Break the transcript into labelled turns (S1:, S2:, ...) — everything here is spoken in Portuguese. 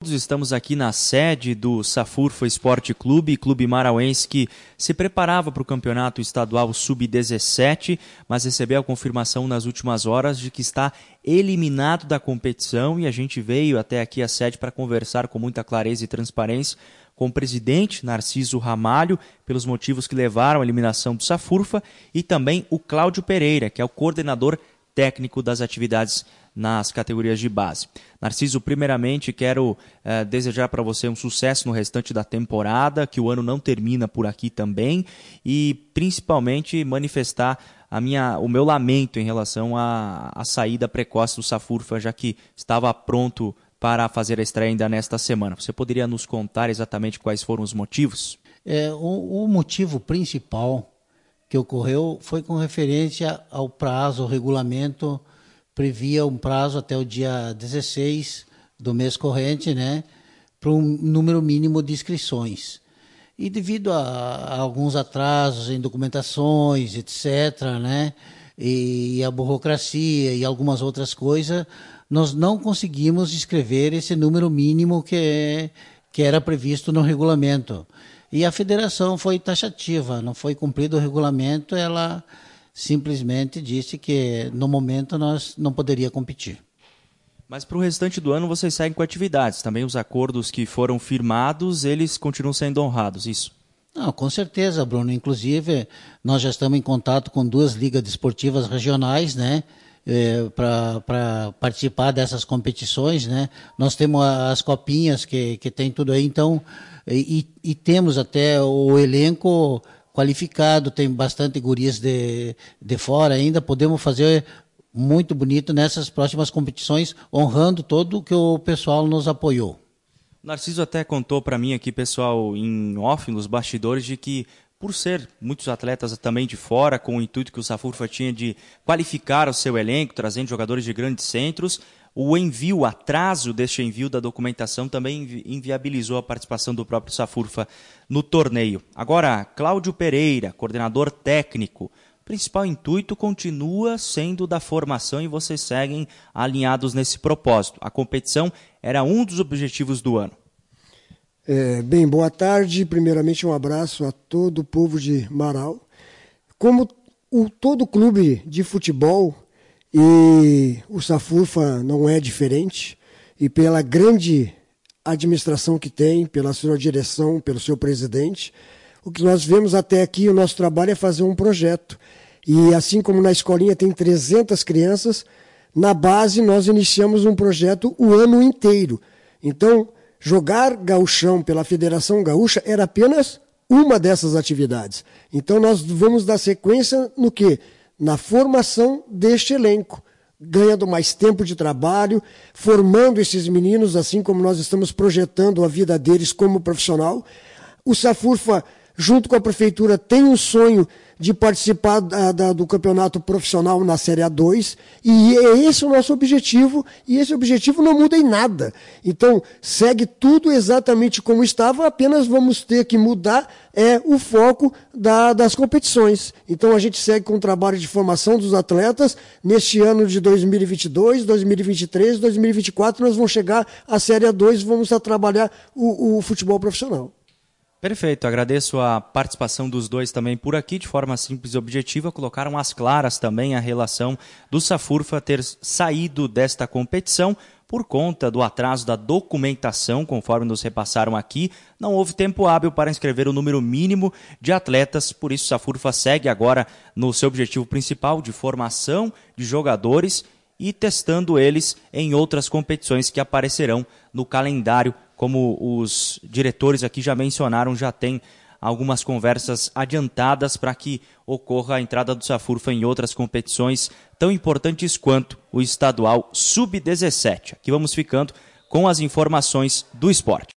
S1: Estamos aqui na sede do Safurfa Esporte Clube, clube marauense que se preparava para o campeonato estadual sub-17, mas recebeu a confirmação nas últimas horas de que está eliminado da competição, e a gente veio até aqui à sede para conversar com muita clareza e transparência com o presidente Narciso Ramalho, pelos motivos que levaram à eliminação do Safurfa, e também o Cláudio Pereira, que é o coordenador técnico das atividades nas categorias de base. Narciso, primeiramente quero desejar para você um sucesso no restante da temporada, que o ano não termina por aqui também, e principalmente manifestar o meu lamento em relação à saída precoce do Safurfa, já que estava pronto para fazer a estreia ainda nesta semana. Você poderia nos contar exatamente quais foram os motivos?
S2: O motivo principal que ocorreu foi com referência ao prazo. O regulamento previa um prazo até o dia 16 do mês corrente, né, para um número mínimo de inscrições. E devido a alguns atrasos em documentações, etc., né, e a burocracia e algumas outras coisas, nós não conseguimos inscrever esse número mínimo que era previsto no regulamento. E a federação foi taxativa, não foi cumprido o regulamento, ela simplesmente disse que no momento nós não poderia competir.
S1: Mas para o restante do ano vocês seguem com atividades, também os acordos que foram firmados, eles continuam sendo honrados, isso?
S2: Não, com certeza, Bruno. Inclusive, nós já estamos em contato com 2 ligas desportivas regionais, né, para participar dessas competições, né? Nós temos as copinhas que tem tudo aí, então, e temos até o elenco qualificado, tem bastante gurias de fora ainda, podemos fazer muito bonito nessas próximas competições, honrando todo o que o pessoal nos apoiou.
S1: Narciso até contou para mim aqui, pessoal, em off, nos bastidores, de que por ser muitos atletas também de fora, com o intuito que o Safurfa tinha de qualificar o seu elenco, trazendo jogadores de grandes centros, o atraso deste envio da documentação também inviabilizou a participação do próprio Safurfa no torneio. Agora, Cláudio Pereira, coordenador técnico, o principal intuito continua sendo da formação e vocês seguem alinhados nesse propósito. A competição era um dos objetivos do ano.
S3: Bem, boa tarde. Primeiramente, um abraço a todo o povo de Marau. Como todo clube de futebol, e o Safurfa não é diferente, e pela grande administração que tem, pela sua direção, pelo seu presidente, o que nós vemos até aqui, o nosso trabalho é fazer um projeto. E assim como na escolinha tem 300 crianças, na base nós iniciamos um projeto o ano inteiro. Então, jogar gauchão pela Federação Gaúcha era apenas uma dessas atividades. Então nós vamos dar sequência no quê? Na formação deste elenco, ganhando mais tempo de trabalho, formando esses meninos, assim como nós estamos projetando a vida deles como profissional. O Safurfa, junto com a prefeitura, tem um sonho de participar do campeonato profissional na Série A2, e esse é o nosso objetivo, e esse objetivo não muda em nada. Então, segue tudo exatamente como estava, apenas vamos ter que mudar o foco das competições. Então, a gente segue com o trabalho de formação dos atletas. Neste ano de 2022, 2023, 2024, nós vamos chegar à Série A2 e vamos trabalhar o futebol profissional.
S1: Perfeito, agradeço a participação dos dois também por aqui, de forma simples e objetiva. Colocaram às claras também a relação do Safurfa ter saído desta competição por conta do atraso da documentação, conforme nos repassaram aqui. Não houve tempo hábil para inscrever o número mínimo de atletas, por isso o Safurfa segue agora no seu objetivo principal de formação de jogadores e testando eles em outras competições que aparecerão no calendário. Como os diretores aqui já mencionaram, já tem algumas conversas adiantadas para que ocorra a entrada do Safurfa em outras competições tão importantes quanto o estadual sub-17. Aqui vamos ficando com as informações do esporte.